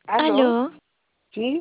¿Aló? Aló, Sí,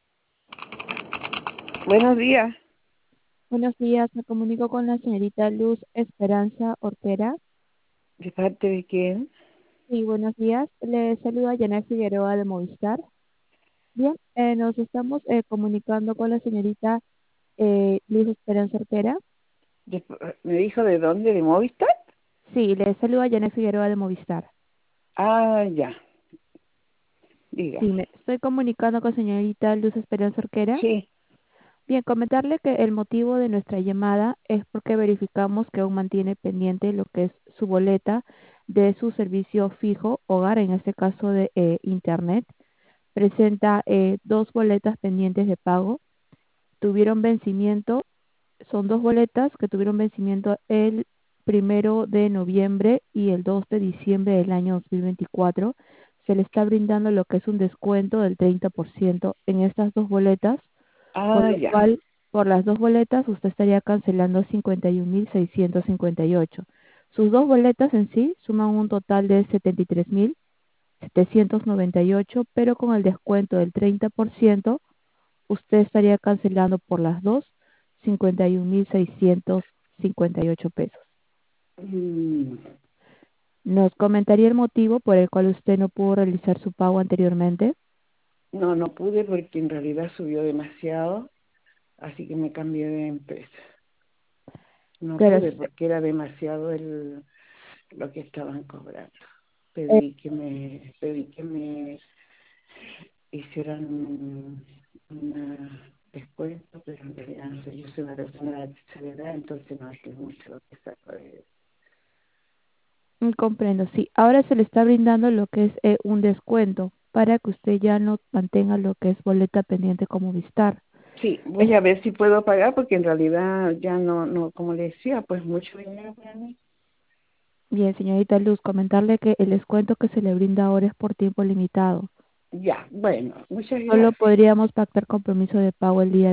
buenos días. buenos días. Me comunico con la señorita Luz Esperanza Ortera. ¿De parte de quién? Sí, buenos días. Le saluda Janet Figueroa de Movistar. Bien, nos estamos comunicando con la señorita Luz Esperanza Ortera. ¿Me dijo de dónde? ¿De Movistar? Sí, le saluda Janet Figueroa de Movistar. Ah, ya, Sí, dígame. me estoy comunicando con la señorita Luz Esperanza Ortera. Sí, Bien, comentarle que el motivo de nuestra llamada es porque verificamos que aún mantiene pendiente lo que es su boleta de su servicio fijo hogar, en este caso de Internet. Presenta dos boletas pendientes de pago. Tuvieron vencimiento, son dos boletas que tuvieron vencimiento el 1 de noviembre y el 2 de diciembre del año 2024. Se le está brindando lo que es un descuento del 30% en estas dos boletas, con lo ya. cual por las dos boletas usted estaría cancelando 51.658. Sus dos boletas en sí suman un total de 73.798, pero con el descuento del 30% usted estaría cancelando por las dos 51.658 pesos. Mm, ¿Nos comentaría el motivo por el cual usted no pudo realizar su pago anteriormente? no, no pude porque en realidad subió demasiado, así que me cambié de empresa. No Claro, pude porque era demasiado lo que estaban cobrando. eh, Pedí que me hicieran un descuento, pero en realidad no sé, yo soy una persona de tercera edad, entonces no es que mucho lo que saco de... comprendo, sí. Ahora se le está brindando lo que es un descuento para que usted ya no mantenga lo que es boleta pendiente como Vistar. Sí, voy a ver si puedo pagar porque en realidad ya no, como le decía, pues mucho dinero para mí. Bien, señorita Luz, comentarle que el descuento que se le brinda ahora es por tiempo limitado. Ya, bueno, muchas Solo gracias. podríamos pactar compromiso de pago el día